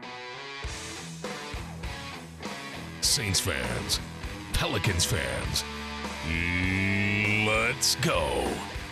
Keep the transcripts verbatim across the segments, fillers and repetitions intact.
Saints fans, Pelicans fans, let's go.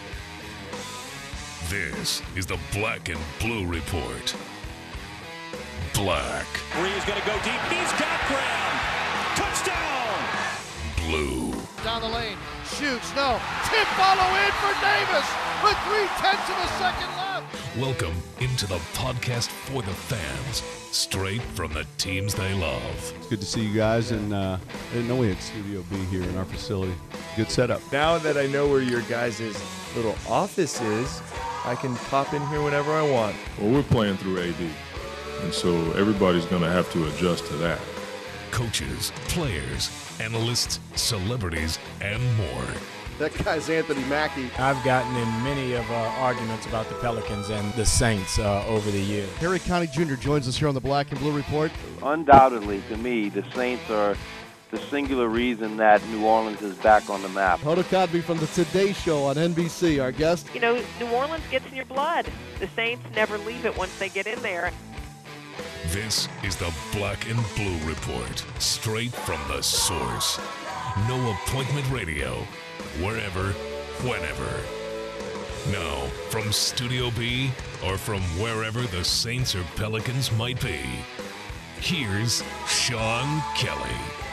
This is the Black and Blue Report. Black. Bree's going to go deep. He's got ground. Touchdown. Blue. Down the lane. Shoots. No. Tip follow in for Davis with three-tenths of a second left. Welcome into the podcast for the fans, straight from the teams they love. It's good to see you guys, and uh, I didn't know we had Studio B here in our facility. Good setup. Now that I know where your guys' little office is, I can pop in here whenever I want. Well, we're playing through A D, and so everybody's going to have to adjust to that. Coaches, players, analysts, celebrities, and more. That guy's Anthony Mackie. I've gotten in many of uh, arguments about the Pelicans and the Saints uh, over the years. Harry Connick Junior joins us here on the Black and Blue Report. Undoubtedly, to me, the Saints are the singular reason that New Orleans is back on the map. Hoda Kotb from the Today Show on N B C, our guest. You know, New Orleans gets in your blood. The Saints never leave it once they get in there. This is the Black and Blue Report, straight from the source. No appointment radio, wherever, whenever. Now, from Studio B or from wherever the Saints or Pelicans might be, here's Sean Kelly.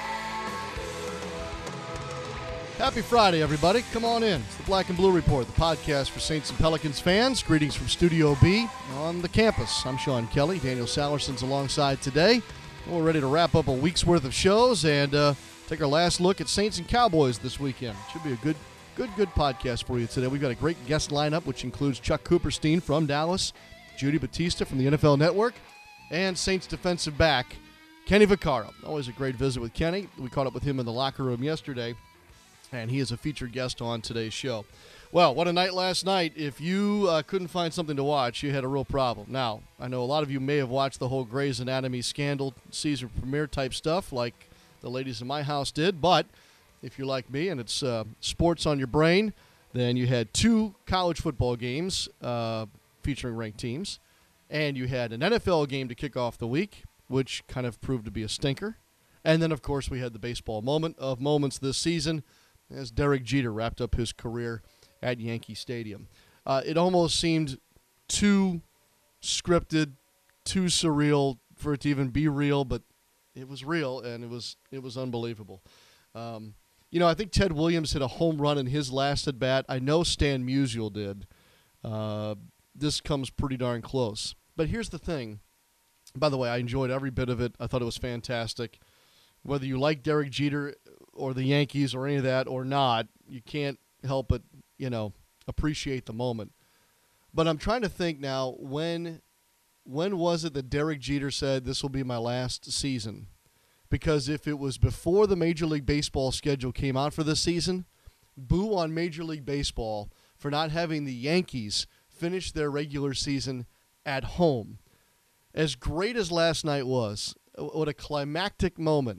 Happy Friday, everybody. Come on in. It's the Black and Blue Report, the podcast for Saints and Pelicans fans. Greetings from Studio B on the campus. I'm Sean Kelly. Daniel Salerson's alongside today. We're ready to wrap up a week's worth of shows and uh, take our last look at Saints and Cowboys this weekend. Should be a good, good, good podcast for you today. We've got a great guest lineup, which includes Chuck Cooperstein from Dallas, Judy Batista from the N F L Network, and Saints defensive back Kenny Vaccaro. Always a great visit with Kenny. We caught up with him in the locker room yesterday, and he is a featured guest on today's show. Well, what a night last night. If you uh, couldn't find something to watch, you had a real problem. Now, I know a lot of you may have watched the whole Grey's Anatomy scandal, season premiere type stuff like the ladies in my house did, but if you're like me and it's uh, sports on your brain, then you had two college football games uh, featuring ranked teams, and you had an N F L game to kick off the week, which kind of proved to be a stinker. And then, of course, we had the baseball moment of moments this season, as Derek Jeter wrapped up his career at Yankee Stadium. Uh, it almost seemed too scripted, too surreal for it to even be real, but it was real, and it was it was unbelievable. Um, you know, I think Ted Williams hit a home run in his last at-bat. I know Stan Musial did. Uh, this comes pretty darn close. But here's the thing. By the way, I enjoyed every bit of it. I thought it was fantastic. Whether you like Derek Jeter or the Yankees or any of that or not, you can't help but, you know, appreciate the moment. But I'm trying to think now, when when was it that Derek Jeter said this will be my last season? Because if it was before the Major League Baseball schedule came out for this season, boo on Major League Baseball for not having the Yankees finish their regular season at home. As great as last night was, what a climactic moment.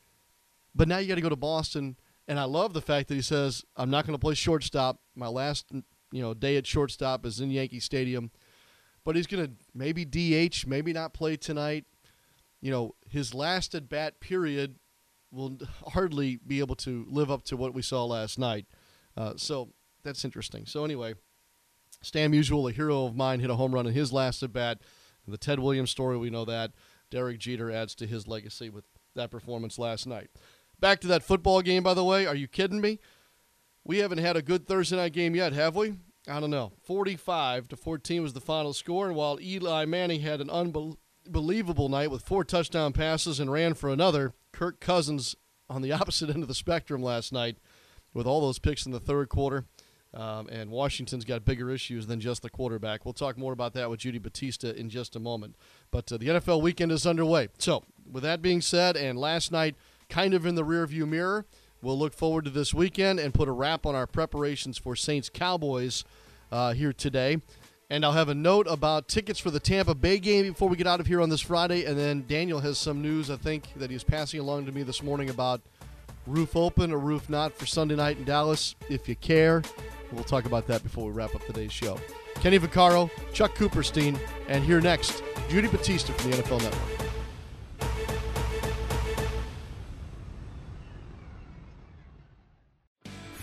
But now you got to go to Boston, and I love the fact that he says, I'm not going to play shortstop. My last you know, day at shortstop is in Yankee Stadium. But he's going to maybe D H, maybe not play tonight. You know, his last at-bat period will hardly be able to live up to what we saw last night. Uh, so that's interesting. So anyway, Stan Musial, a hero of mine, hit a home run in his last at-bat. The Ted Williams story, we know that. Derek Jeter adds to his legacy with that performance last night. Back to that football game, by the way. Are you kidding me? We haven't had a good Thursday night game yet, have we? I don't know. forty-five to fourteen was the final score, and while Eli Manning had an unbelievable night with four touchdown passes and ran for another, Kirk Cousins on the opposite end of the spectrum last night with all those picks in the third quarter. Um, and Washington's got bigger issues than just the quarterback. We'll talk more about that with Judy Batista in just a moment. But uh, the N F L weekend is underway. So, with that being said, and last night kind of in the rearview mirror, we'll look forward to this weekend and put a wrap on our preparations for Saints-Cowboys uh, here today. And I'll have a note about tickets for the Tampa Bay game before we get out of here on this Friday. And then Daniel has some news, I think, that he's passing along to me this morning about roof open or roof not for Sunday night in Dallas, if you care. We'll talk about that before we wrap up today's show. Kenny Vaccaro, Chuck Cooperstein, and here next, Judy Batista from the N F L Network.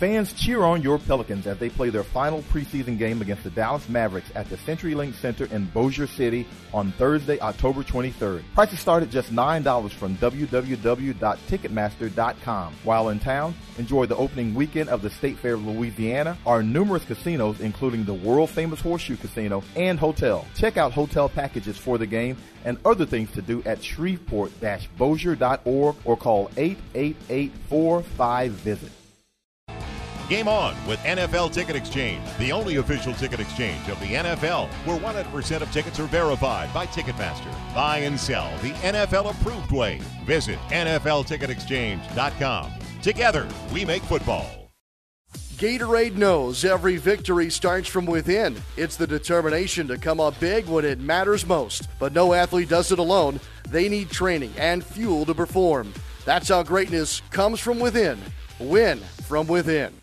Fans cheer on your Pelicans as they play their final preseason game against the Dallas Mavericks at the CenturyLink Center in Bossier City on Thursday, October twenty-third. Prices start at just nine dollars from w w w dot ticketmaster dot com. While in town, enjoy the opening weekend of the State Fair of Louisiana, our numerous casinos including the world-famous Horseshoe Casino and Hotel. Check out hotel packages for the game and other things to do at shreveport dash bossier dot org or call eight eight eight, four five, visit. Game on with N F L Ticket Exchange, the only official ticket exchange of the N F L, where one hundred percent of tickets are verified by Ticketmaster. Buy and sell the N F L-approved way. Visit N F L ticket exchange dot com. Together, we make football. Gatorade knows every victory starts from within. It's the determination to come up big when it matters most. But no athlete does it alone. They need training and fuel to perform. That's how greatness comes from within. Win from within.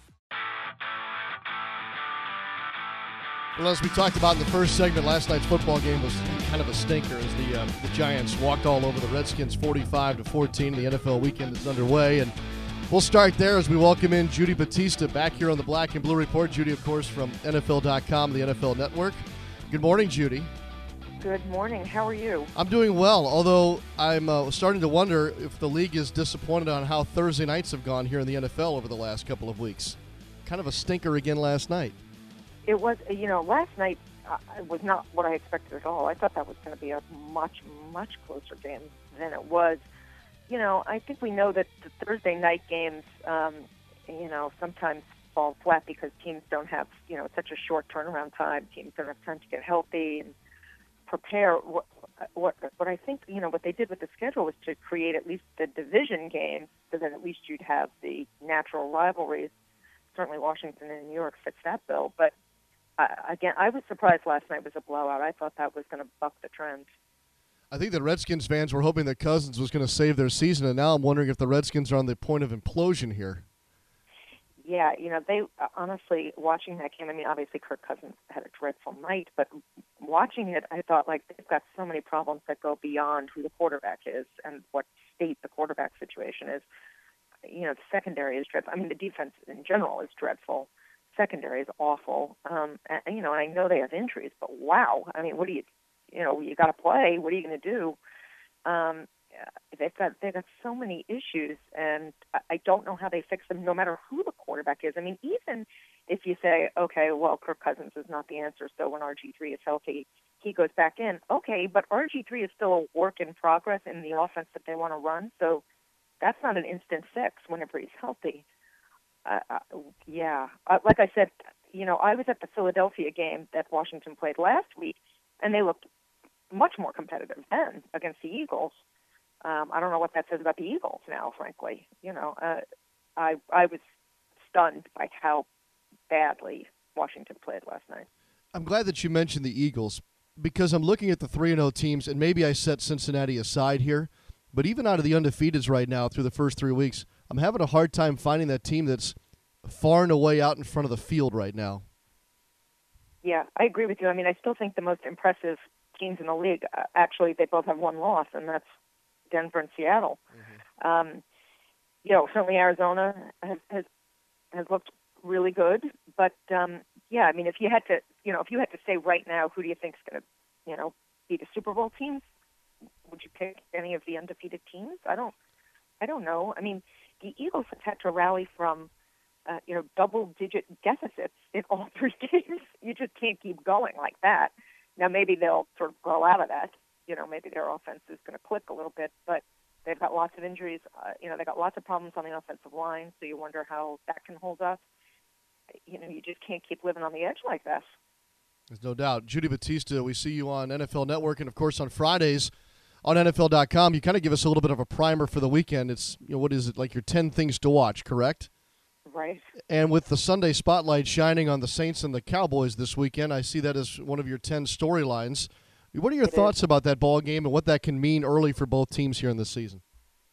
Well, as we talked about in the first segment, last night's football game was kind of a stinker as the uh, the Giants walked all over the Redskins forty-five to fourteen. The N F L weekend is underway, and we'll start there as we welcome in Judy Battista back here on the Black and Blue Report. Judy, of course, from N F L dot com, the N F L Network. Good morning, Judy. Good morning. How are you? I'm doing well, although I'm uh, starting to wonder if the league is disappointed on how Thursday nights have gone here in the N F L over the last couple of weeks. Kind of a stinker again last night. It was, you know, last night uh, was not what I expected at all. I thought that was going to be a much, much closer game than it was. You know, I think we know that the Thursday night games, um, you know, sometimes fall flat because teams don't have, you know, such a short turnaround time. Teams don't have time to get healthy and prepare. What, what, what I think, you know, what they did with the schedule was to create at least the division games so that at least you'd have the natural rivalries. Certainly Washington and New York fits that bill, but Uh, again, I was surprised last night was a blowout. I thought that was going to buck the trend. I think the Redskins fans were hoping that Cousins was going to save their season, and now I'm wondering if the Redskins are on the point of implosion here. Yeah, you know, they uh, honestly, watching that game, I mean, obviously Kirk Cousins had a dreadful night, but watching it, I thought, like, they've got so many problems that go beyond who the quarterback is and what state the quarterback situation is. You know, the secondary is dreadful. I mean, the defense in general is dreadful. Secondary is awful. Um, and, you know, I know they have injuries, but wow. I mean, what do you, you know, you got to play. What are you going to do? Um, they've got they've got so many issues, and I, I don't know how they fix them, no matter who the quarterback is. I mean, even if you say, okay, well, Kirk Cousins is not the answer, so when R G three is healthy, he goes back in. Okay, but R G three is still a work in progress in the offense that they want to run, so that's not an instant fix whenever he's healthy. Uh, uh, yeah, uh, like I said, you know, I was at the Philadelphia game that Washington played last week, and they looked much more competitive then against the Eagles. Um, I don't know what that says about the Eagles now, frankly. You know, uh, I I was stunned by how badly Washington played last night. I'm glad that you mentioned the Eagles because I'm looking at the three and oh teams, and maybe I set Cincinnati aside here, but even out of the undefeateds right now through the first three weeks, I'm having a hard time finding that team that's far and away out in front of the field right now. Yeah, I agree with you. I mean, I still think the most impressive teams in the league, uh, actually, they both have one loss, and that's Denver and Seattle. Mm-hmm. Um, you know, certainly Arizona has, has has looked really good, but um, yeah, I mean, if you had to, you know, if you had to say right now, who do you think is going to, you know, be the Super Bowl teams? Would you pick any of the undefeated teams? I don't, I don't know. I mean, the Eagles have had to rally from, uh, you know, double-digit deficits in all three games. You just can't keep going like that. Now, maybe they'll sort of grow out of that. You know, maybe their offense is going to click a little bit, but they've got lots of injuries. Uh, you know, they've got lots of problems on the offensive line, so you wonder how that can hold up. You know, you just can't keep living on the edge like that. There's no doubt. Judy Battista, we see you on N F L Network, and, of course, on Fridays on N F L dot com. You kind of give us a little bit of a primer for the weekend. It's, you know, what is it, like your ten things to watch, correct? Right. And with the Sunday spotlight shining on the Saints and the Cowboys this weekend, I see that as one of your ten storylines. What are your it thoughts is. about that ball game and what that can mean early for both teams here in this season?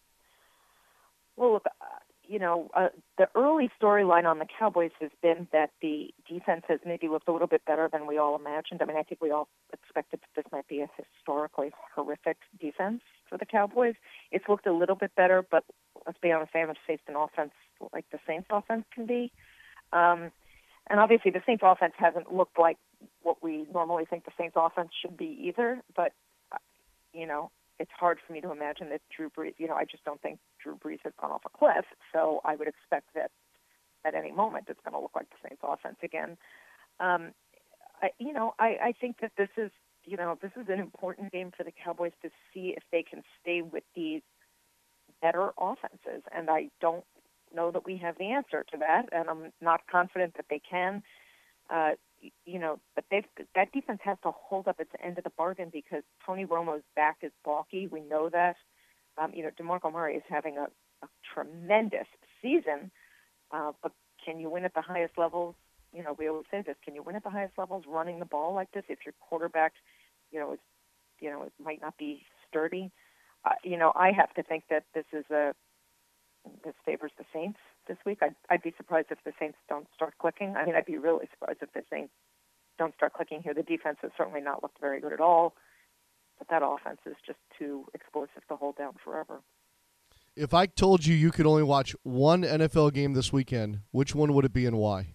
Well, look, uh, you know, uh, the early storyline on the Cowboys has been that the defense has maybe looked a little bit better than we all imagined. I mean, I think we all expected that this might be a historically horrific defense for the Cowboys. It's looked a little bit better, but let's be honest, they haven't faced an offense like the Saints offense can be. Um, and obviously the Saints offense hasn't looked like what we normally think the Saints offense should be either, but, uh, you know, it's hard for me to imagine that Drew Brees, you know, I just don't think Drew Brees has gone off a cliff, so I would expect that at any moment it's going to look like the Saints offense again. Um, I, you know, I, I think that this is, you know, this is an important game for the Cowboys to see if they can stay with these better offenses, and I don't know that we have the answer to that, and I'm not confident that they can. Uh, you know, but they've, that defense has to hold up its end of the bargain because Tony Romo's back is balky. We know that. Um, you know, DeMarco Murray is having a, a tremendous season, uh, but can you win at the highest levels? You know, we always say this: can you win at the highest levels running the ball like this if your quarterback, you know, is, you know, it might not be sturdy? Uh, you know, I have to think that this is a this favors the Saints this week. I'd, I'd be surprised if the Saints don't start clicking. I mean, I'd be really surprised if the Saints don't start clicking here. The defense has certainly not looked very good at all, but that offense is just too explosive to hold down forever. If I told you you could only watch one N F L game this weekend, which one would it be and why?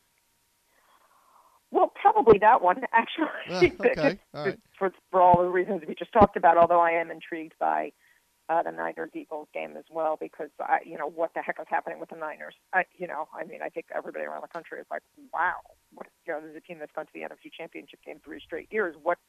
Well, probably that one, actually, uh, okay. all right. for, for all the reasons we just talked about, although I am intrigued by Uh, the Niners-Eagles game as well, because I, you know, what the heck is happening with the Niners? I, you know, I mean, I think everybody around the country is like, wow, what, you know, there's a team that's gone to the N F C Championship game three straight years. What?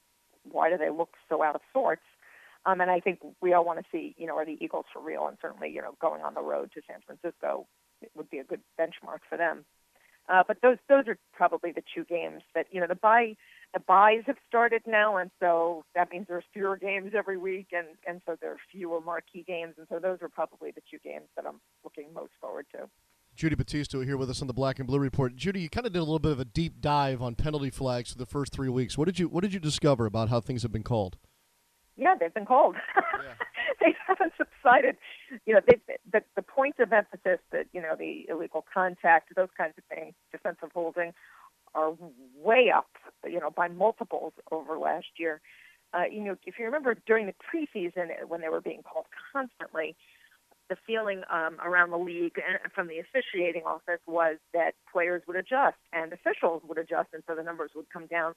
Why do they look so out of sorts? Um, and I think we all want to see, you know, are the Eagles for real? And certainly, you know, going on the road to San Francisco, it would be a good benchmark for them. Uh, but those those are probably the two games that, you know, the bye. The buys have started now, and so that means there's fewer games every week, and, and so there are fewer marquee games, and so those are probably the two games that I'm looking most forward to. Judy Batista here with us on the Black and Blue Report. Judy, you kind of did a little bit of a deep dive on penalty flags for the first three weeks. What did you What did you discover about how things have been called? Yeah, they've been called. Yeah. They haven't subsided. You know, they, the the points of emphasis that, you know, the illegal contact, those kinds of things, defensive holding, are way up, you know, by multiples over last year. Uh, you know, if you remember during the preseason when they were being called constantly, the feeling um, around the league and from the officiating office was that players would adjust and officials would adjust, and so the numbers would come down.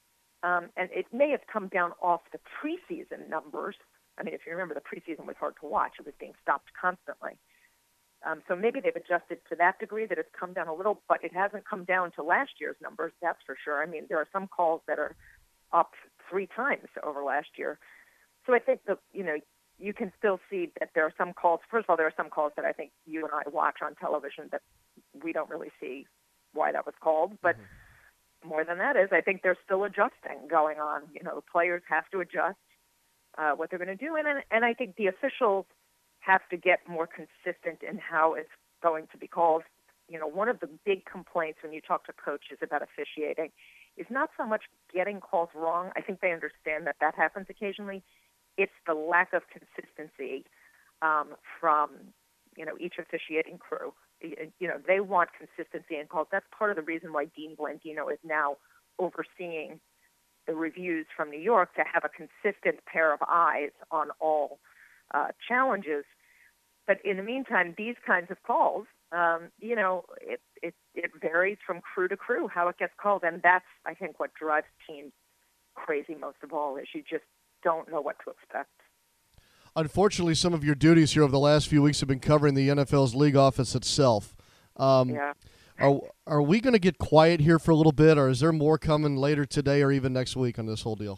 Um, and it may have come down off the preseason numbers. I mean, if you remember, the preseason was hard to watch. It was being stopped constantly. Um, so maybe they've adjusted to that degree that it's come down a little, but it hasn't come down to last year's numbers, that's for sure. I mean, there are some calls that are up three times over last year. So I think that, you know, you can still see that there are some calls. First of all, there are some calls that I think you and I watch on television that we don't really see why that was called. But mm-hmm. more than that is, I think there's still adjusting going on. You know, players have to adjust uh, what they're going to do. And, and I think the officials have to get more consistent in how it's going to be called. You know, one of the big complaints when you talk to coaches about officiating is not so much getting calls wrong. I think they understand that that happens occasionally. It's the lack of consistency um, from, you know, each officiating crew. You know, they want consistency in calls. That's part of the reason why Dean Blandino is now overseeing the reviews from New York, to have a consistent pair of eyes on all uh, challenges. But in the meantime, these kinds of calls, um, you know, it, it it varies from crew to crew how it gets called, and that's, I think, what drives teams crazy most of all, is you just don't know what to expect. Unfortunately, some of your duties here over the last few weeks have been covering the N F L's league office itself. Um, yeah. Are are we going to get quiet here for a little bit, or is there more coming later today or even next week on this whole deal?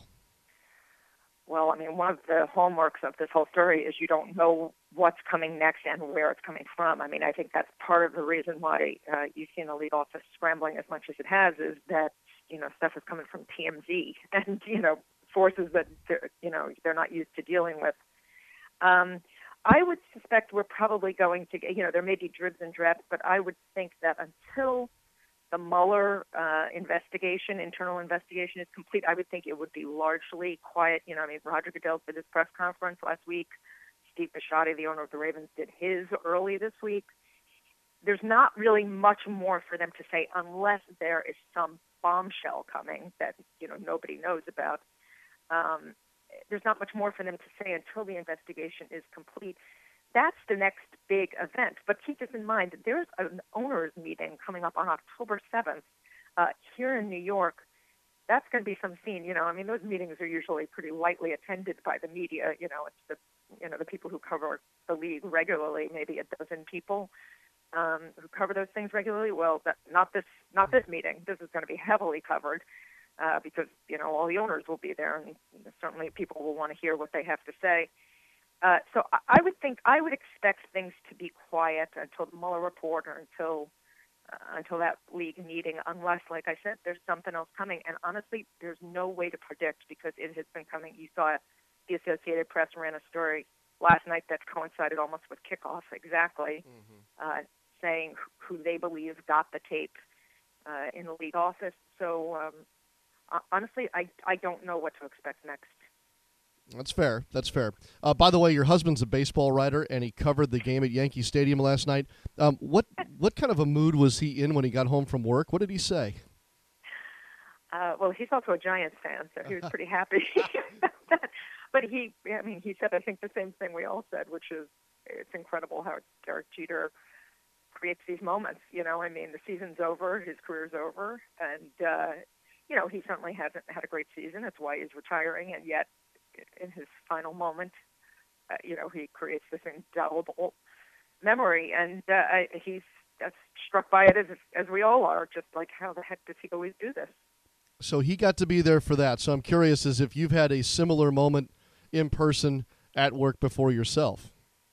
Well, I mean, one of the hallmarks of this whole story is you don't know what's coming next and where it's coming from. I mean, I think that's part of the reason why uh, you've seen the league office scrambling as much as it has, is that, you know, stuff is coming from T M Z and, you know, forces that, you know, they're not used to dealing with. Um, I would suspect we're probably going to get, you know, there may be dribs and drabs, but I would think that until the Mueller uh, investigation, internal investigation is complete, I would think it would be largely quiet. You know, I mean, Roger Goodell did his press conference last week. Steve Bisciotti, the owner of the Ravens, did his early this week. There's not really much more for them to say unless there is some bombshell coming that, you know, nobody knows about. Um, there's not much more for them to say until the investigation is complete. that's the next big event. But keep this in mind, there's an owners meeting coming up on October seventh uh, here in New York. That's going to be some scene, you know. I mean, those meetings are usually pretty lightly attended by the media. You know, it's the, you know, the people who cover the league regularly, maybe a dozen people um, who cover those things regularly. Well, that, not this, not this meeting. This is going to be heavily covered uh, because, you know, all the owners will be there, and certainly people will want to hear what they have to say. Uh, so I, I would think, I would expect things to be quiet until the Mueller report or until Uh, until that league meeting, unless, like I said, there's something else coming. And honestly, there's no way to predict because it has been coming. You saw the Associated Press ran a story last night that coincided almost with kickoff exactly, mm-hmm. uh, saying who they believe got the tape uh, in the league office. So um, honestly, I, I don't know what to expect next. That's fair. That's fair. Uh, by the way, your husband's a baseball writer, and he covered the game at Yankee Stadium last night. Um, what what kind of a mood was he in when he got home from work? What did he say? Uh, well, he's also a Giants fan, so he was pretty happy about that. But he, I mean, he said, I think the same thing we all said, which is it's incredible how Derek Jeter creates these moments. You know, I mean, the season's over, his career's over, and, uh, you know, he certainly hasn't had a great season. That's why he's retiring, and yet in his final moment, uh, you know, he creates this indelible memory, and uh, he's that's struck by it as as we all are, just like how the heck does he always do this? So he got to be there for that. So I'm curious as if you've had a similar moment in person at work before yourself.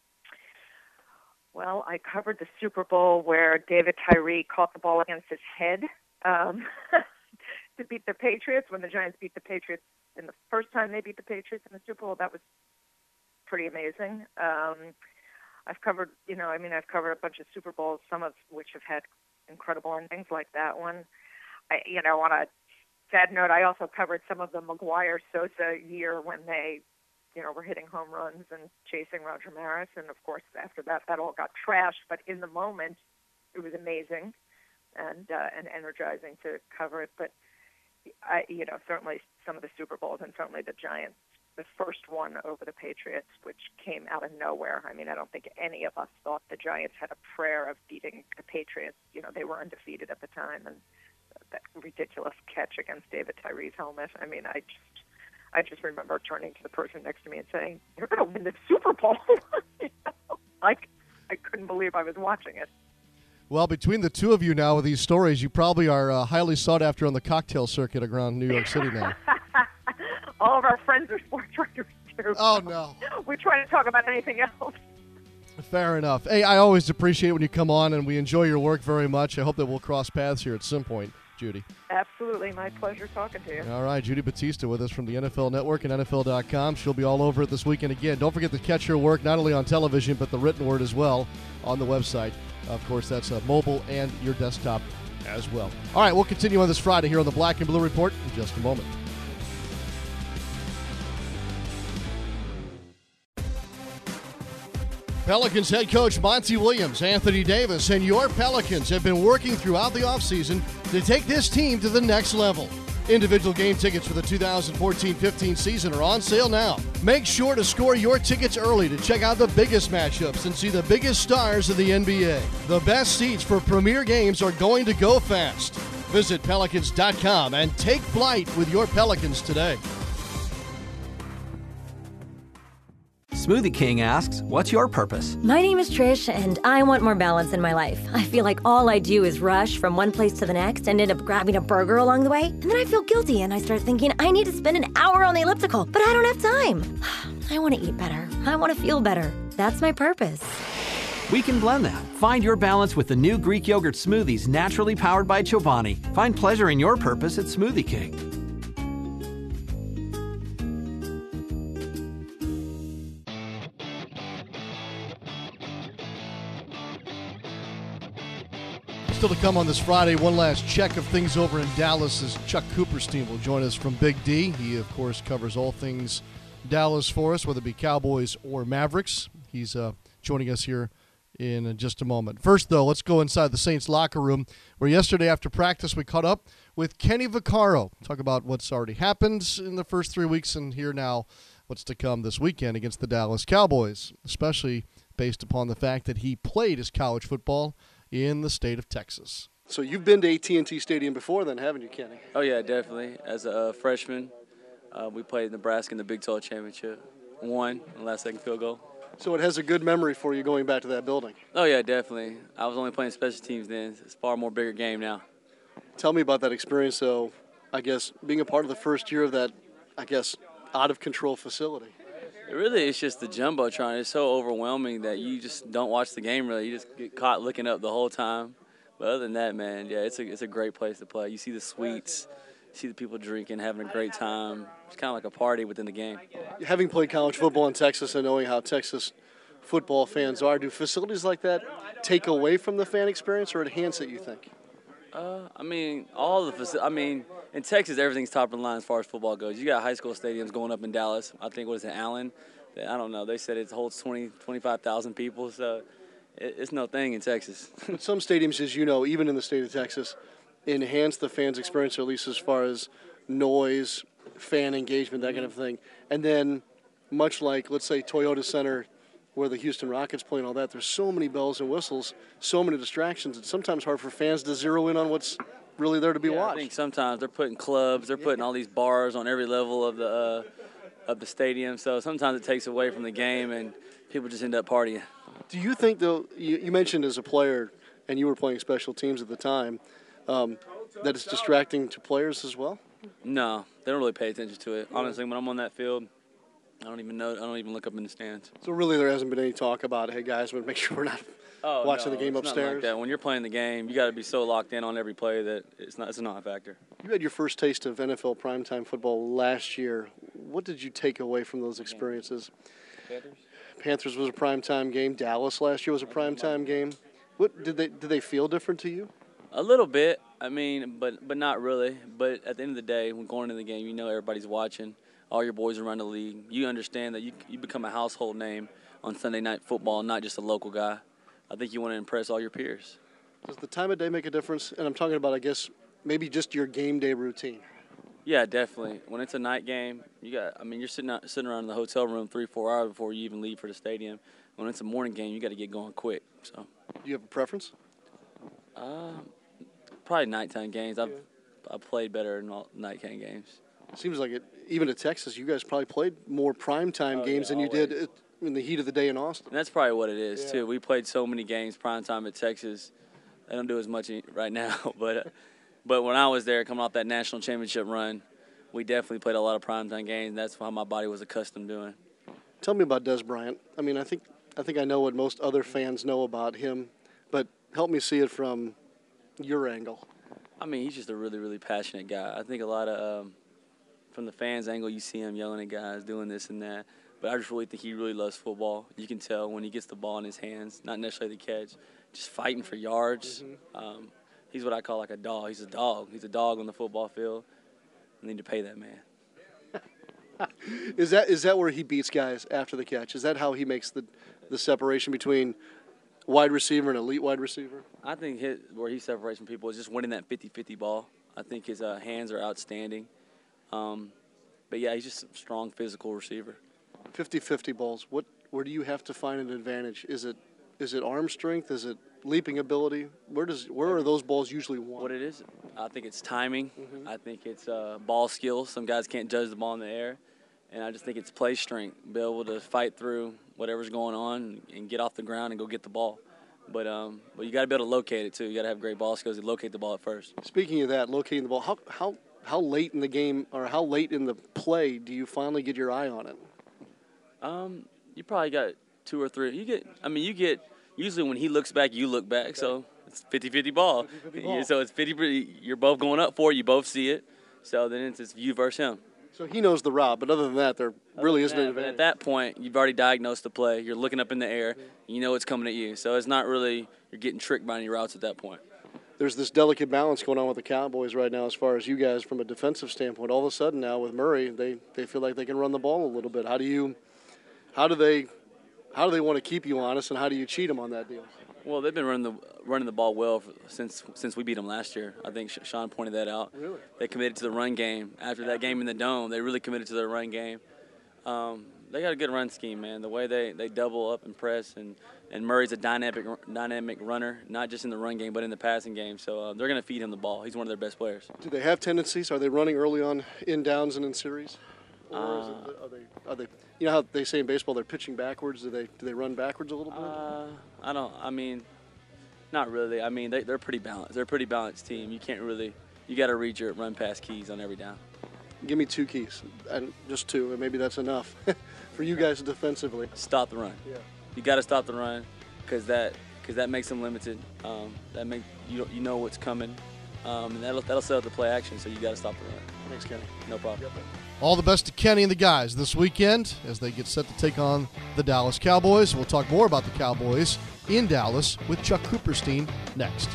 Well, I covered the Super Bowl where David Tyree caught the ball against his head um, to beat the Patriots when the Giants beat the Patriots. And the first time they beat the Patriots in the Super Bowl, that was pretty amazing. Um, I've covered, you know, I mean, I've covered a bunch of Super Bowls, some of which have had incredible endings like that one. I, you know, on a sad note, I also covered some of the Maguire-Sosa year when they, you know, were hitting home runs and chasing Roger Maris. And, of course, after that, that all got trashed. But in the moment, it was amazing and uh, and energizing to cover it. But I, you know, certainly some of the Super Bowls and certainly the Giants, the first one over the Patriots, which came out of nowhere. I mean, I don't think any of us thought the Giants had a prayer of beating the Patriots. You know, they were undefeated at the time, and that ridiculous catch against David Tyree's helmet. I mean, I just, I just remember turning to the person next to me and saying, "You're going to win the Super Bowl." You know? Like, I couldn't believe I was watching it. Well, between the two of you now with these stories, you probably are uh, highly sought after on the cocktail circuit around New York City now. All of our friends are sports writers, too. Oh, no. We try to talk about anything else. Fair enough. Hey, I always appreciate when you come on, and we enjoy your work very much. I hope that we'll cross paths here at some point, Judy. Absolutely. My pleasure talking to you. All right, Judy Battista with us from the N F L Network and N F L dot com. She'll be all over it this weekend again. Don't forget to catch her work not only on television, but the written word as well on the website. Of course, that's uh, mobile and your desktop as well. All right, we'll continue on this Friday here on the Black and Blue Report in just a moment. Pelicans head coach Monty Williams, Anthony Davis, and your Pelicans have been working throughout the offseason to take this team to the next level. Individual game tickets for the two thousand fourteen fifteen season are on sale now. Make sure to score your tickets early to check out the biggest matchups and see the biggest stars of the N B A. The best seats for premier games are going to go fast. Visit Pelicans dot com and take flight with your Pelicans today. Smoothie King asks, what's your purpose? My name is Trish, and I want more balance in my life. I feel like all I do is rush from one place to the next and end up grabbing a burger along the way. And then I feel guilty, and I start thinking I need to spend an hour on the elliptical, but I don't have time. I want to eat better. I want to feel better. That's my purpose. We can blend that. Find your balance with the new Greek yogurt smoothies naturally powered by Chobani. Find pleasure in your purpose at Smoothie King. Still to come on this Friday, one last check of things over in Dallas as Chuck Cooperstein will join us from Big D. He, of course, covers all things Dallas for us, whether it be Cowboys or Mavericks. He's uh, joining us here in just a moment. First, though, let's go inside the Saints locker room, where yesterday after practice we caught up with Kenny Vaccaro. Talk about what's already happened in the first three weeks and here now what's to come this weekend against the Dallas Cowboys, especially based upon the fact that he played his college football in the state of Texas. So you've been to A T and T Stadium before then, haven't you, Kenny? Oh, yeah, definitely. As a uh, freshman, uh, we played Nebraska in the Big twelve Championship. Won on the last second field goal. So it has a good memory for you going back to that building. Oh, yeah, definitely. I was only playing special teams then. It's a far more bigger game now. Tell me about that experience, though, I guess, being a part of the first year of that, I guess, out-of-control facility. It really is just the Jumbotron. It's so overwhelming that you just don't watch the game, really. You just get caught looking up the whole time. But other than that, man, yeah, it's a, it's a great place to play. You see the suites, you see the people drinking, having a great time. It's kind of like a party within the game. Having played college football in Texas and knowing how Texas football fans are, do facilities like that take away from the fan experience or enhance it, you think? Uh, I mean, all the faci- I mean, in Texas, everything's top of the line as far as football goes. You got high school stadiums going up in Dallas. I think, what is it, Allen? I don't know. They said it holds twenty, twenty-five thousand people, so it, it's no thing in Texas. Some stadiums, as you know, even in the state of Texas, enhance the fans' experience, or at least as far as noise, fan engagement, that kind of thing. And then, much like, let's say, Toyota Center, where the Houston Rockets play and all that, there's so many bells and whistles, so many distractions, it's sometimes hard for fans to zero in on what's really there to be yeah, watched. I think sometimes they're putting clubs, they're putting all these bars on every level of the uh, of the stadium, so sometimes it takes away from the game and people just end up partying. Do you think, though, you, you mentioned as a player, and you were playing special teams at the time, um, that it's distracting to players as well? No, they don't really pay attention to it. Honestly, when I'm on that field, I don't even know. I don't even look up in the stands. So really, there hasn't been any talk about, hey guys, but make sure we're not oh, watching no, the game it's upstairs. Not like that. When you're playing the game, you got to be so locked in on every play that it's not. It's not a factor. You had your first taste of N F L primetime football last year. What did you take away from those experiences? Panthers. Panthers was a primetime game. Dallas last year was a primetime game. What did they did they feel different to you? A little bit. I mean, but but not really. But at the end of the day, when going into the game, you know everybody's watching. All your boys around the league. You understand that you you become a household name on Sunday Night Football, not just a local guy. I think you want to impress all your peers. Does the time of day make a difference? And I'm talking about, I guess, maybe just your game day routine. Yeah, definitely. When it's a night game, you got. I mean, you're sitting out, sitting around in the hotel room three, four hours before you even leave for the stadium. When it's a morning game, you got to get going quick. So. Do you have a preference? Uh, probably nighttime games. I've I played better in all nighttime games. It seems like it. Even at Texas, you guys probably played more primetime oh, games yeah, than you always. did in the heat of the day in Austin. And that's probably what it is, yeah. too. We played so many games primetime at Texas. They don't do as much right now. but uh, but when I was there, coming off that national championship run, we definitely played a lot of primetime games. That's how my body was accustomed to doing. Tell me about Des Bryant. I mean, I think I think I know what most other fans know about him, but help me see it from your angle. I mean, he's just a really, really passionate guy. I think a lot of um, – from the fans' angle, you see him yelling at guys, doing this and that. But I just really think he really loves football. You can tell when he gets the ball in his hands, not necessarily the catch, just fighting for yards. Mm-hmm. Um, he's what I call like a dog. He's a dog. He's a dog on the football field. I need to pay that man. is that is that where he beats guys after the catch? Is that how he makes the, the separation between wide receiver and elite wide receiver? I think his, where he separates from people is just winning that fifty-fifty ball. I think his uh, hands are outstanding. Um, but, yeah, he's just a strong physical receiver. fifty-fifty balls. What, where do you have to find an advantage? Is it is it arm strength? Is it leaping ability? Where does where are those balls usually won? What it is, I think it's timing. Mm-hmm. I think it's uh, ball skills. Some guys can't judge the ball in the air. And I just think it's play strength, be able to fight through whatever's going on and get off the ground and go get the ball. But um, but you got to be able to locate it, too. You got to have great ball skills to locate the ball at first. Speaking of that, locating the ball, how how – How late in the game or how late in the play do you finally get your eye on it? Um, you probably got two or three. You get, I mean, you get, usually when he looks back, you look back. Okay. So it's fifty-fifty ball. fifty-fifty ball. So it's fifty, you're both going up for it. You both see it. So then it's just you versus him. So he knows the route, but other than that, there other really isn't that, an advantage. At that point, you've already diagnosed the play. You're looking up in the air. You know it's coming at you. So it's not really, you're getting tricked by any routes at that point. There's this delicate balance going on with the Cowboys right now as far as you guys from a defensive standpoint. All of a sudden now with Murray, they, they feel like they can run the ball a little bit. How do you, how do they, how do they want to keep you honest, and how do you cheat them on that deal? Well, they've been running the running the ball well for, since since we beat them last year. I think Sean pointed that out. Really? They committed to the run game after that game in the Dome. They really committed to their run game. Um, they got a good run scheme, man. The way they, they double up and press, and, and Murray's a dynamic dynamic runner, not just in the run game but in the passing game. So uh, they're going to feed him the ball. He's one of their best players. Do they have tendencies? Are they running early on in downs and in series? Or uh, is it, are they are they you know how they say in baseball they're pitching backwards? Do they do they run backwards a little bit? Uh, I don't. I mean, not really. I mean, they they're pretty balanced. They're a pretty balanced team. You can't really. You got to read your run pass keys on every down. Give me two keys, and just two, and maybe that's enough for you guys defensively. Stop the run. Yeah. You got to stop the run, because that because that makes them limited. Um, that make you you know what's coming, um, and that'll that'll set up the play action. So you got to stop the run. Thanks, Kenny. No problem. Yep. All the best to Kenny and the guys this weekend as they get set to take on the Dallas Cowboys. We'll talk more about the Cowboys in Dallas with Chuck Cooperstein next.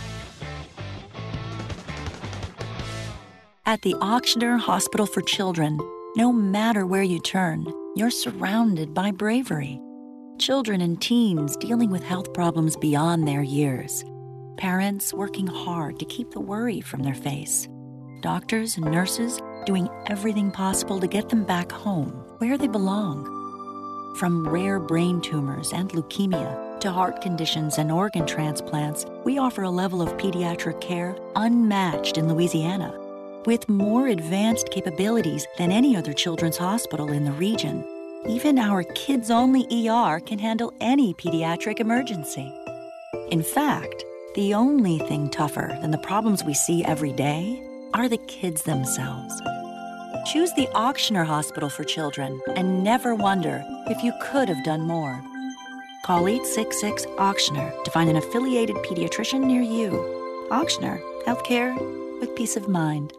At the Ochsner Hospital for Children, no matter where you turn, you're surrounded by bravery. Children and teens dealing with health problems beyond their years. Parents working hard to keep the worry from their face. Doctors and nurses doing everything possible to get them back home, where they belong. From rare brain tumors and leukemia to heart conditions and organ transplants, we offer a level of pediatric care unmatched in Louisiana, with more advanced capabilities than any other children's hospital in the region. Even our kids-only E R can handle any pediatric emergency. In fact, the only thing tougher than the problems we see every day are the kids themselves. Choose the Ochsner Hospital for Children and never wonder if you could have done more. Call eight six six Ochsner to find an affiliated pediatrician near you. Ochsner, healthcare with peace of mind.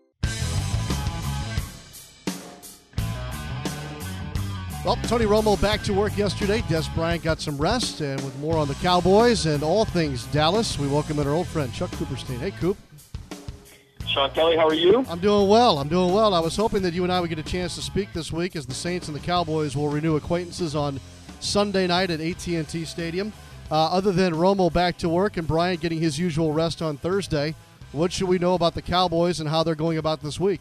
Well, Tony Romo back to work yesterday. Des Bryant got some rest, and with more on the Cowboys and all things Dallas, we welcome in our old friend Chuck Cooperstein. Hey, Coop. Sean Kelly, how are you? I'm doing well. I'm doing well. I was hoping that you and I would get a chance to speak this week as the Saints and the Cowboys will renew acquaintances on Sunday night at A T and T Stadium. Uh, other than Romo back to work and Bryant getting his usual rest on Thursday, what should we know about the Cowboys and how they're going about this week?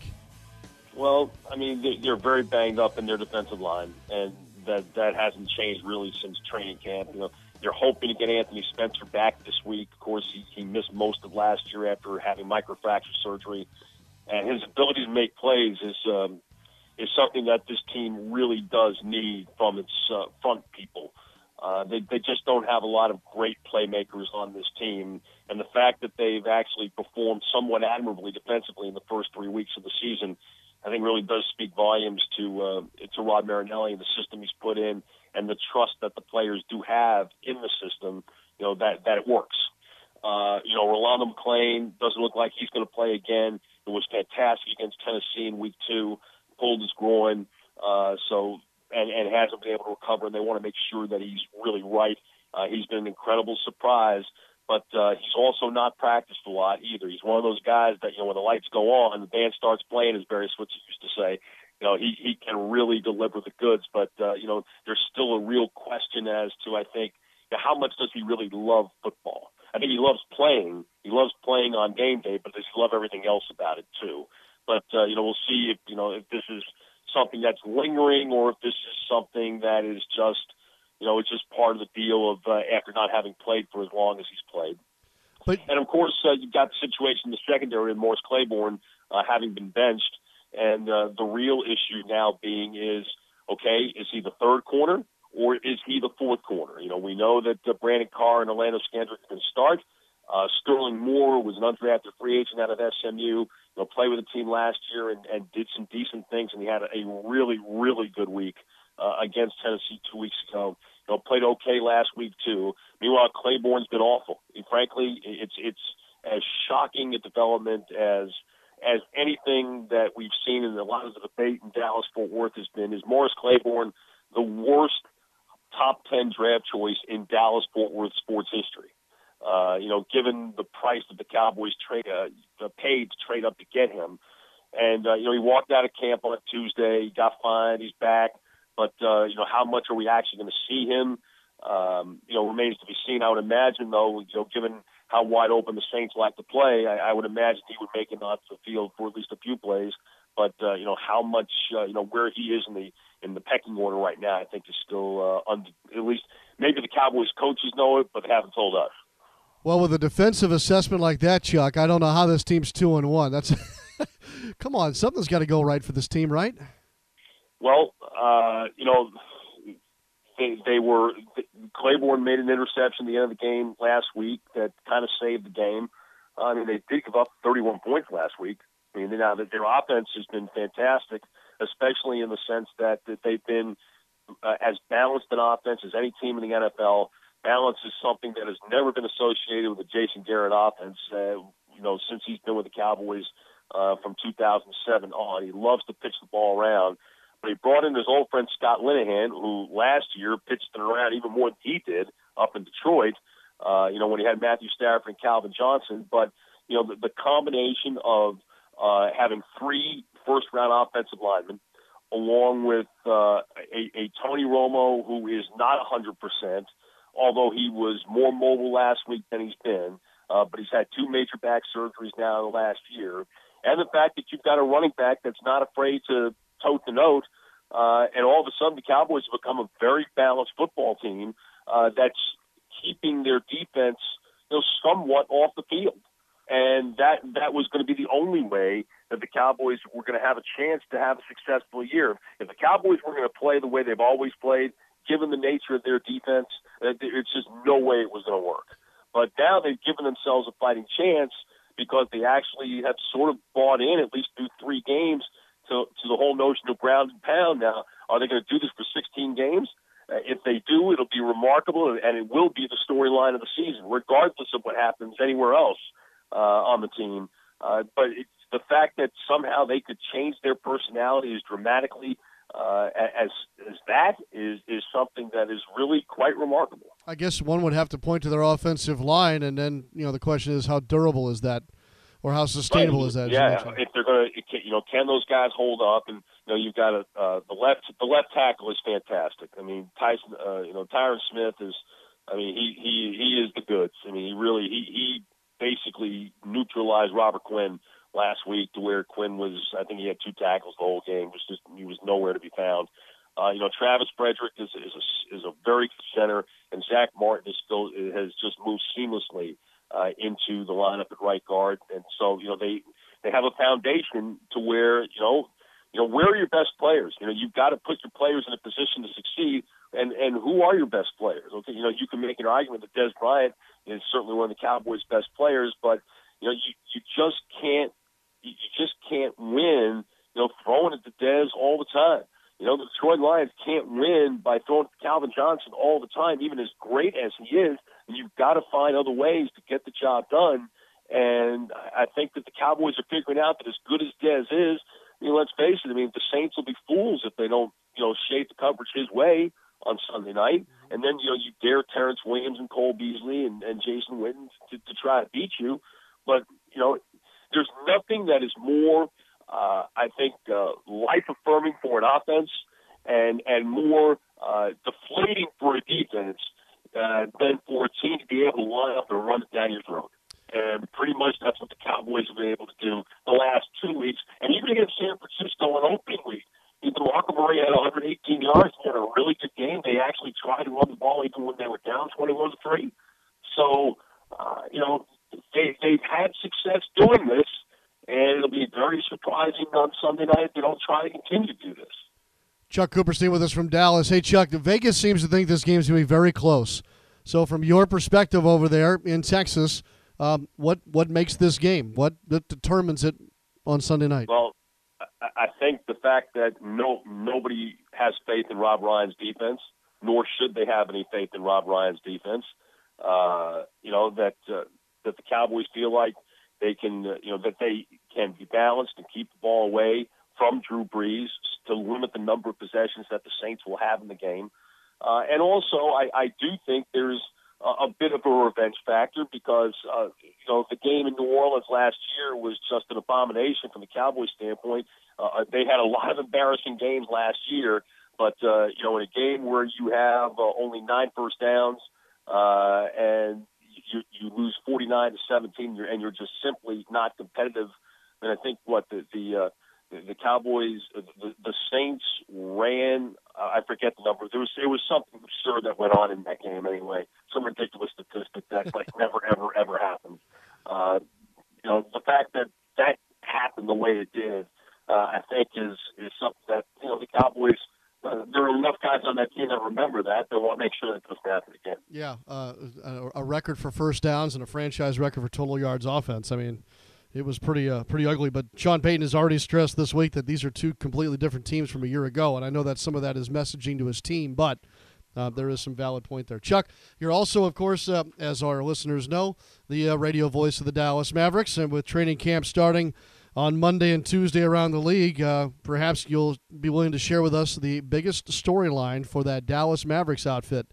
Well, I mean, they're very banged up in their defensive line, and that that hasn't changed really since training camp. You know, they're hoping to get Anthony Spencer back this week. Of course, he, he missed most of last year after having microfracture surgery, and his ability to make plays is um, is something that this team really does need from its uh, front people. Uh, they, they just don't have a lot of great playmakers on this team, and the fact that they've actually performed somewhat admirably defensively in the first three weeks of the season, I think really does speak volumes to uh, to Rod Marinelli and the system he's put in, and the trust that the players do have in the system. You know that that it works. Uh, you know, Rolando McClain doesn't look like he's going to play again. It was fantastic against Tennessee in week two. Pulled his groin, uh, so and, and hasn't been able to recover. And they want to make sure that he's really right. Uh, he's been an incredible surprise. But uh, he's also not practiced a lot either. He's one of those guys that, you know, when the lights go on, the band starts playing, as Barry Switzer used to say. You know, he, he can really deliver the goods. But, uh, you know, there's still a real question as to, I think, you know, how much does he really love football? I think he loves playing. He loves playing on game day, but does he love everything else about it too? But, uh, you know, we'll see if, you know, if this is something that's lingering or if this is something that is just, you know, it's just part of the deal of uh, after not having played for as long as he's played. But, and, of course, uh, you've got the situation in the secondary of Morris Claiborne uh, having been benched. And uh, the real issue now being is, okay, is he the third corner or is he the fourth corner? You know, we know that uh, Brandon Carr and Orlando Scandrick can start. Uh, Sterling Moore was an undrafted free agent out of S M U, you know, played with the team last year and, and did some decent things, and he had a, a really, really good week uh, against Tennessee two weeks ago. You know, played okay last week too. Meanwhile, Claiborne's been awful. And frankly, it's it's as shocking a development as as anything that we've seen in a lot of the debate in Dallas-Fort Worth has been. Is Morris Claiborne the worst top ten draft choice in Dallas-Fort Worth sports history? Uh, you know, given the price that the Cowboys trade, uh, paid to trade up to get him. And, uh, you know, he walked out of camp on a Tuesday. He got fined. He's back. But, uh, you know, how much are we actually going to see him? Um, you know, remains to be seen. I would imagine, though, you know, given how wide open the Saints like to play, I, I would imagine he would make it onto the field for at least a few plays. But, uh, you know, how much, uh, you know, where he is in the in the pecking order right now, I think is still uh, under, at least maybe the Cowboys coaches know it, but they haven't told us. Well, with a defensive assessment like that, Chuck, I don't know how this team's two and one. That's come on, something's got to go right for this team, right? Well, uh, you know, they, they were Claiborne made an interception at the end of the game last week that kind of saved the game. I mean, they did give up thirty-one points last week. I mean, now that their offense has been fantastic, especially in the sense that, that they've been uh, as balanced an offense as any team in the N F L. Balance is something that has never been associated with the Jason Garrett offense, uh, you know, since he's been with the Cowboys uh, from two thousand seven on. He loves to pitch the ball around. But he brought in his old friend Scott Linehan, who last year pitched it around even more than he did up in Detroit, uh, you know, when he had Matthew Stafford and Calvin Johnson. But, you know, the, the combination of uh, having three first-round offensive linemen, along with uh, a, a Tony Romo who is not one hundred percent, although he was more mobile last week than he's been, uh, but he's had two major back surgeries now in the last year, and the fact that you've got a running back that's not afraid to tote the note, uh, and all of a sudden the Cowboys have become a very balanced football team uh, that's keeping their defense, you know, somewhat off the field. And that that was going to be the only way that the Cowboys were going to have a chance to have a successful year. If the Cowboys were going to play the way they've always played, given the nature of their defense, it's just no way it was going to work. But now they've given themselves a fighting chance because they actually have sort of bought in, at least through three games, to, to the whole notion of ground and pound. Now, are they going to do this for sixteen games? Uh, if they do, it'll be remarkable, and it will be the storyline of the season, regardless of what happens anywhere else uh, on the team. Uh, but it's the fact that somehow they could change their personalities dramatically uh, as as that is is something that is really quite remarkable. I guess one would have to point to their offensive line, and then you know the question is how durable is that, or how sustainable right. is that? Yeah, if they're going to, you know, can those guys hold up? And you know, you've got a uh, the left the left tackle is fantastic. I mean, Tyson, uh, you know, Tyron Smith is. I mean, he he he is the goods. I mean, he really he he basically neutralized Robert Quinn last week to where Quinn was, I think he had two tackles the whole game. Was just he was nowhere to be found. Uh, you know, Travis Frederick is is a, is a very good center, and Zach Martin is still has just moved seamlessly uh, into the lineup at right guard. And so, you know, they they have a foundation to where you know you know where are your best players? You know, you've got to put your players in a position to succeed. And and who are your best players? Okay, you know, you can make an argument that Dez Bryant is certainly one of the Cowboys' best players, but you know, you you just can't you just can't win, you know, throwing it to Dez all the time. You know, the Detroit Lions can't win by throwing it to Calvin Johnson all the time, even as great as he is. And you've got to find other ways to get the job done. And I think that the Cowboys are figuring out that as good as Dez is, you know, let's face it, I mean, the Saints will be fools if they don't, you know, shape the coverage his way on Sunday night. And then, you know, you dare Terrence Williams and Cole Beasley and, and Jason Witten to, to try to beat you. But, you know, there's nothing that is more, uh, I think, uh, life-affirming for an offense and, and more uh, deflating for a defense uh, than for a team to be able to line up and run it down your throat. And pretty much that's what the Cowboys have been able to do the last two weeks. And even against San Francisco in opening week, DeMarco Murray had one hundred eighteen yards. He had a really good game. They actually tried to run the ball even when they were down twenty-one to three. So, uh, you know, they, they've had success doing this, and it'll be very surprising on Sunday night if they don't try to continue to do this. Chuck Cooperstein with us from Dallas. Hey, Chuck, Vegas seems to think this game's going to be very close. So from your perspective over there in Texas, um, what, what makes this game? What, what determines it on Sunday night? Well, I think the fact that no nobody has faith in Rob Ryan's defense, nor should they have any faith in Rob Ryan's defense. Uh, you know that uh, that the Cowboys feel like they can, uh, you know, that they can be balanced and keep the ball away from Drew Brees to limit the number of possessions that the Saints will have in the game. Uh, and also, I, I do think there's a, a bit of a revenge factor because, uh, you know, the game in New Orleans last year was just an abomination from the Cowboys standpoint. Uh, they had a lot of embarrassing games last year, but, uh, you know, in a game where you have uh, only nine first downs uh, and you, you lose forty-nine to seventeen, you're, and you're just simply not competitive. And I think what the, the uh, the, the Cowboys, the, the Saints ran. Uh, I forget the number. There was it was something absurd that went on in that game anyway. Some ridiculous statistic that like never ever ever happened. Uh, you know, the fact that that happened the way it did, uh, I think is is something that you know the Cowboys. Uh, there are enough guys on that team that remember that. They want to make sure that it doesn't happen again. Yeah, uh, a, a record for first downs and a franchise record for total yards offense. I mean, it was pretty uh, pretty ugly. But Sean Payton has already stressed this week that these are two completely different teams from a year ago, and I know that some of that is messaging to his team, but uh, there is some valid point there. Chuck, you're also, of course, uh, as our listeners know, the uh, radio voice of the Dallas Mavericks, and with training camp starting on Monday and Tuesday around the league, uh, perhaps you'll be willing to share with us the biggest storyline for that Dallas Mavericks outfit.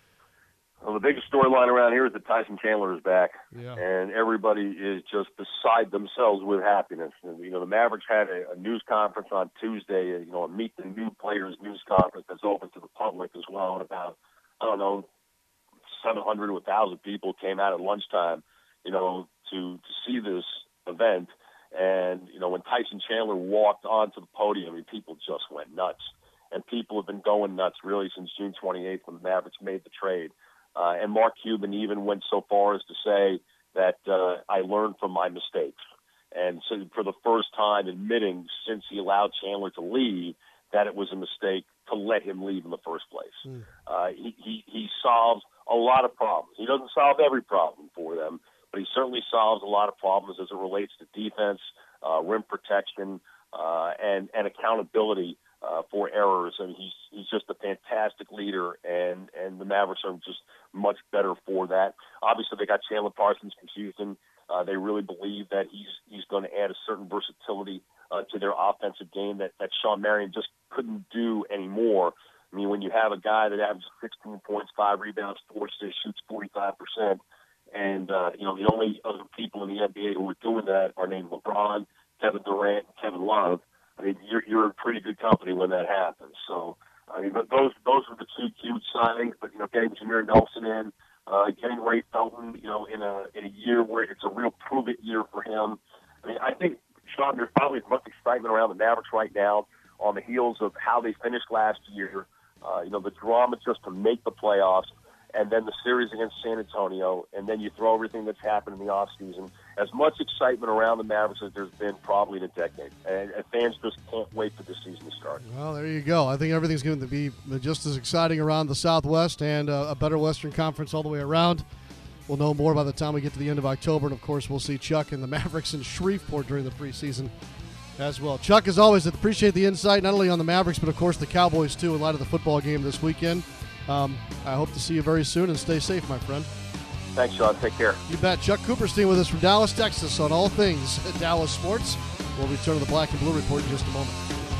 Well, the biggest storyline around here is that Tyson Chandler is back, yeah. and everybody is just beside themselves with happiness. And, you know, the Mavericks had a, a news conference on Tuesday, you know, a Meet the New Players news conference that's open to the public as well. And about, I don't know, seven hundred to one thousand people came out at lunchtime, you know, to, to see this event. And, you know, when Tyson Chandler walked onto the podium, I mean, people just went nuts. And people have been going nuts really since June twenty-eighth when the Mavericks made the trade. Uh, and Mark Cuban even went so far as to say that uh, I learned from my mistakes. And so for the first time admitting since he allowed Chandler to leave that it was a mistake to let him leave in the first place. Mm. Uh, he, he, he solves a lot of problems. He doesn't solve every problem for them, but he certainly solves a lot of problems as it relates to defense, uh, rim protection, uh, and, and accountability uh, for errors. And he's he's just a fantastic leader, and, and the Mavericks are just much better for that. Obviously, they got Chandler Parsons from Houston. Uh, they really believe that he's he's going to add a certain versatility uh, to their offensive game that, that Shawn Marion just couldn't do anymore. I mean, when you have a guy that averages sixteen points, five rebounds, four assists, shoots forty-five percent, and, uh, you know, the only other people in the N B A who are doing that are named LeBron, Kevin Durant, and Kevin Love. I mean, you're, you're in pretty good company when that happens. So, I mean, but those those are the two huge signings. But, you know, getting Jameer Nelson in, uh, getting Ray Felton, you know, in a in a year where it's a real prove-it year for him. I mean, I think, Sean, there's probably as much excitement around the Mavericks right now on the heels of how they finished last year. Uh, you know, the drama just to make the playoffs, and then the series against San Antonio, and then you throw everything that's happened in the offseason. As much excitement around the Mavericks as there's been probably in a decade. And, and fans just can't wait for this season to start. Well, there you go. I think everything's going to be just as exciting around the Southwest and uh, a better Western Conference all the way around. We'll know more by the time we get to the end of October, and, of course, we'll see Chuck and the Mavericks in Shreveport during the preseason as well. Chuck, as always, I appreciate the insight, not only on the Mavericks, but, of course, the Cowboys, too, in light of the football game this weekend. Um, I hope to see you very soon, and stay safe, my friend. Thanks, Sean. Take care. You bet. Chuck Cooperstein with us from Dallas, Texas, on all things Dallas sports. We'll return to the Black and Blue Report in just a moment.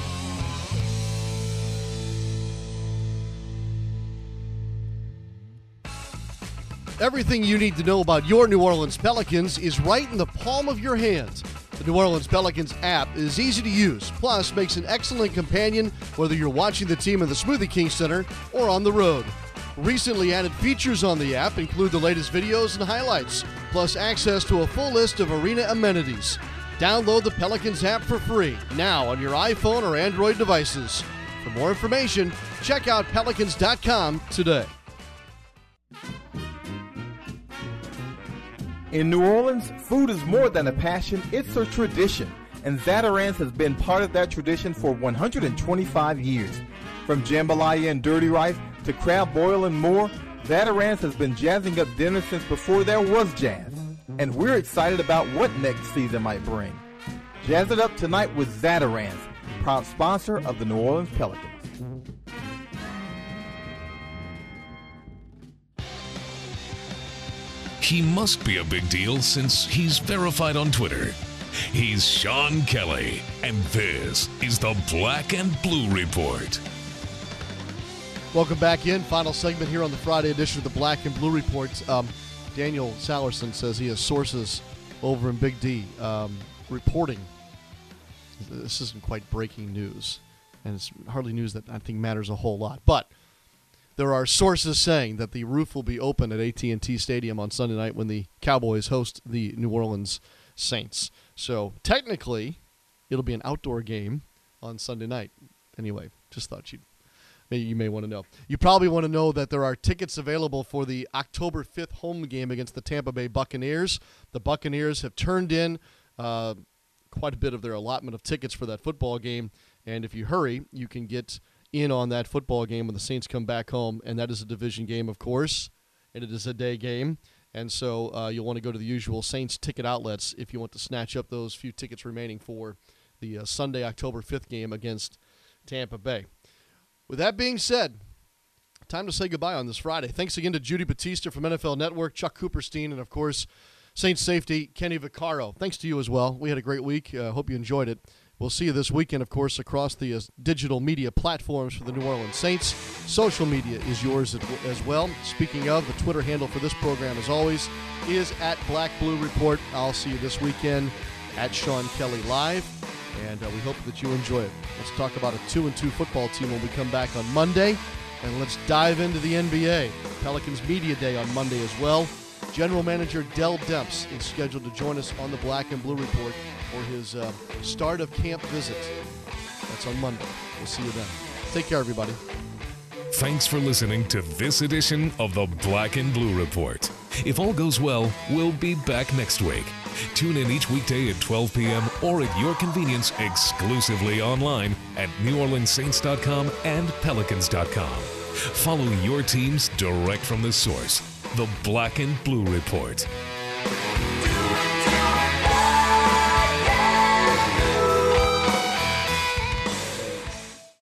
Everything you need to know about your New Orleans Pelicans is right in the palm of your hands. The New Orleans Pelicans app is easy to use, plus makes an excellent companion whether you're watching the team in the Smoothie King Center or on the road. Recently added features on the app include the latest videos and highlights, plus access to a full list of arena amenities. Download the Pelicans app for free now on your iPhone or Android devices. For more information, check out pelicans dot com today. In New Orleans, food is more than a passion, it's a tradition. And Zatarain's has been part of that tradition for one hundred twenty-five years. From jambalaya and dirty rice to crab boil and more, Zatarain's has been jazzing up dinner since before there was jazz. And we're excited about what next season might bring. Jazz it up tonight with Zatarain's, proud sponsor of the New Orleans Pelicans. He must be a big deal since he's verified on Twitter. He's Sean Kelly, and this is the Black and Blue Report. Welcome back in. Final segment here on the Friday edition of the Black and Blue Report. Um, Daniel Salerson says he has sources over in Big D um, reporting. This isn't quite breaking news, and it's hardly news that I think matters a whole lot. But there are sources saying that the roof will be open at A T and T Stadium on Sunday night when the Cowboys host the New Orleans Saints. So technically, it'll be an outdoor game on Sunday night. Anyway, just thought you'd, maybe you may want to know. You probably want to know that there are tickets available for the October fifth home game against the Tampa Bay Buccaneers. The Buccaneers have turned in uh, quite a bit of their allotment of tickets for that football game, and if you hurry, you can get in on that football game when the Saints come back home, and that is a division game, of course, and it is a day game, and so uh, you'll want to go to the usual Saints ticket outlets if you want to snatch up those few tickets remaining for the uh, Sunday, October fifth game against Tampa Bay. With that being said, time to say goodbye on this Friday. Thanks again to Judy Batista from N F L Network, Chuck Cooperstein, and, of course, Saints safety Kenny Vaccaro. Thanks to you as well. We had a great week. I uh, hope you enjoyed it. We'll see you this weekend, of course, across the uh, digital media platforms for the New Orleans Saints. Social media is yours as well. Speaking of, the Twitter handle for this program, as always, is at Black Blue Report. I'll see you this weekend at Sean Kelly Live, and uh, we hope that you enjoy it. Let's talk about a two and two football team when we come back on Monday, and let's dive into the N B A. Pelicans Media Day on Monday as well. General Manager Dell Demps is scheduled to join us on the Black and Blue Report for his uh, start of camp visit. That's on Monday. We'll see you then. Take care, everybody. Thanks for listening to this edition of the Black and Blue Report. If all goes well, we'll be back next week. Tune in each weekday at twelve p.m. or at your convenience exclusively online at New Orleans Saints dot com and Pelicans dot com. Follow your teams direct from the source. The Black and Blue Report.